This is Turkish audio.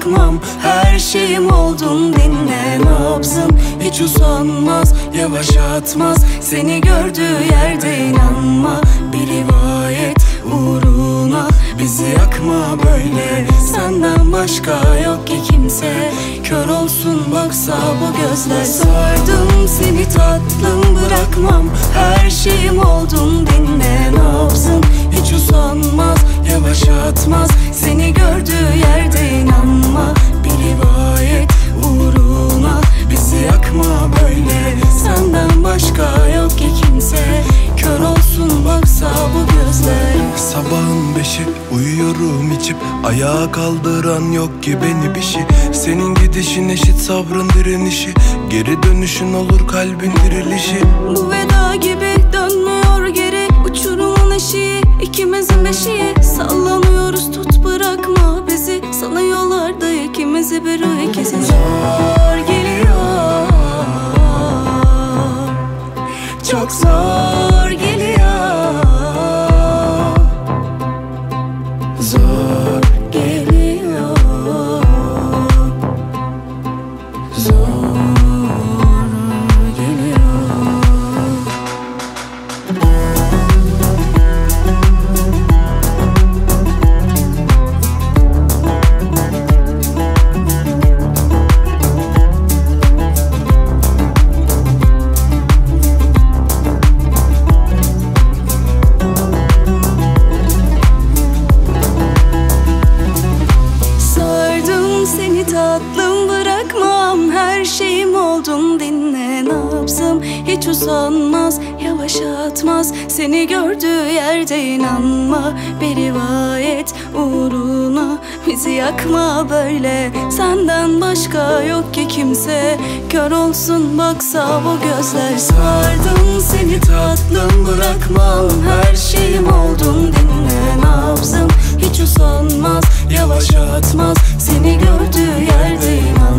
bırakmam. Her şeyim oldun, dinle nabzım. Hiç usanmaz, yavaşlatmaz. Seni gördüğü yerde inanma. Bir rivayet uğruna bizi yakma böyle. Senden başka yok ki kimse. Kör olsun baksa bu gözler. Sardım seni tatlım, bırakmam. Her şeyim oldun, dinle nabzım. Hiç usanmaz, yavaşlatmaz. Seni gördüğü yerde inanma. Bir rivayet uğruna bizi yakma böyle. Senden başka yok ki kimse. Kör olsun baksa bu gözler. Sabahın 5'i uyuyorum içip, ayağa kaldıran yok ki beni bir şey. Senin gidişin eşit sabrın direnişi, geri dönüşün olur kalbin dirilişi. Bu veda gibi dönmüyor geri, uçurumun eşiği, ikimizin beşiği. Sallanıyoruz, tut bırakma bizi. Sana yollarda ikimizi bir o ikisi. Zor geliyor, çok zor geliyor. Zor geliyor, zor geliyor. Tatlım, bırakmam. Her şeyim oldun, dinle nabzım. Hiç usanmaz, yavaşlatmaz. Seni gördüğü yerde inanma. Bir rivayet uğruna bizi yakma böyle. Senden başka yok ki kimse. Kör olsun baksa bu gözler. Sardım seni tatlım, bırakmam. Her şeyim oldun, dinle nabzım. Hiç usanmaz, yavaşlatmaz. Seni gördüğü yerde inan.